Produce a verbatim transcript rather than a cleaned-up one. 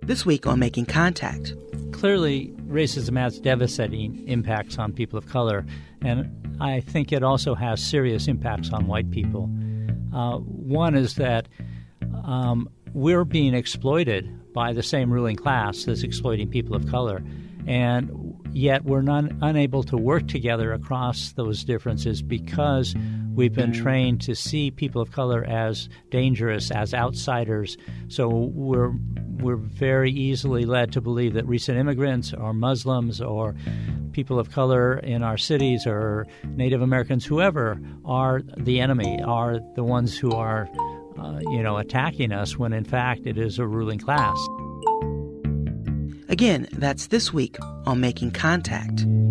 This week on Making Contact. Clearly, racism has devastating impacts on people of color, and I think it also has serious impacts on white people. Uh, one is that um, we're being exploited by the same ruling class that's exploiting people of color, and yet we're not unable to work together across those differences because we've been trained to see people of color as dangerous, as outsiders. So we're we're very easily led to believe that recent immigrants or Muslims or people of color in our cities or Native Americans, whoever, are the enemy, are the ones who are, uh, you know, attacking us, when in fact it is a ruling class. Again, that's this week on Making Contact.